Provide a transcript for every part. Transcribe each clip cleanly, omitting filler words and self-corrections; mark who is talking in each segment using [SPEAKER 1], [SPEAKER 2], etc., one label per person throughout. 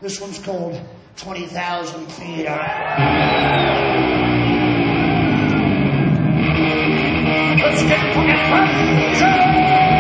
[SPEAKER 1] This one's called 20,000 Feet. Let's get fucking crazy!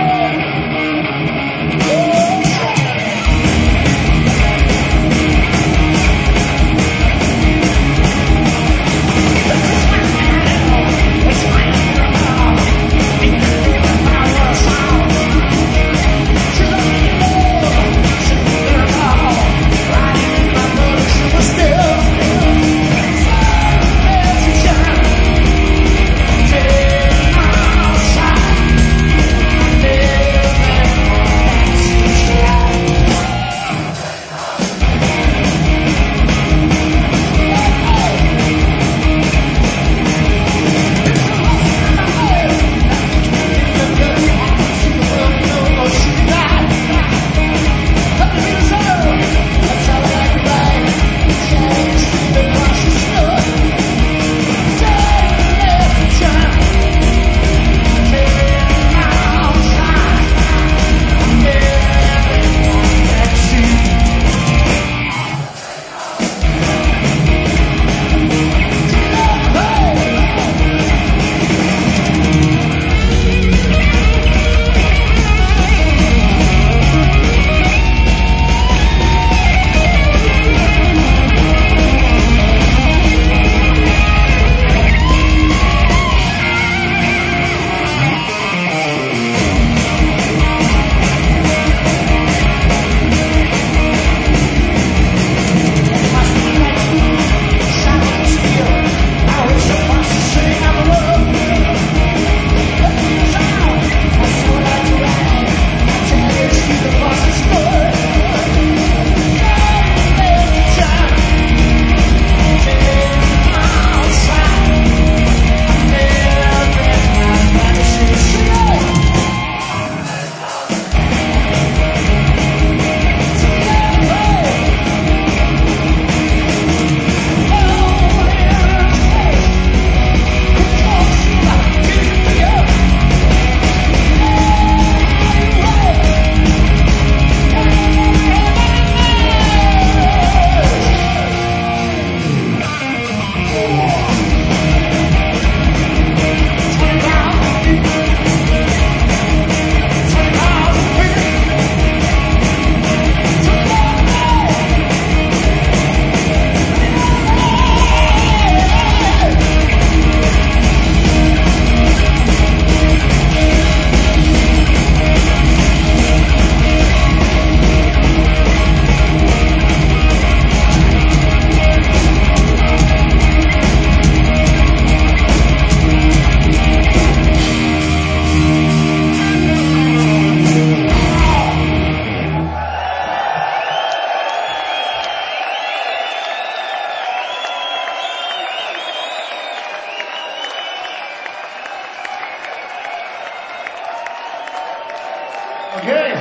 [SPEAKER 1] Okay,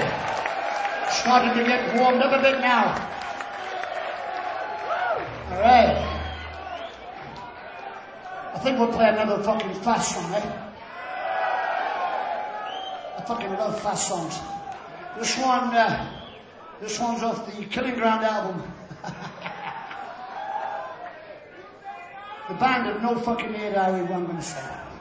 [SPEAKER 1] starting to get warmed up a bit now. All right. I think we'll play another fucking fast song, eh? I fucking love fast songs. This one's off the Killing Ground album. The band have no fucking idea what I'm gonna say.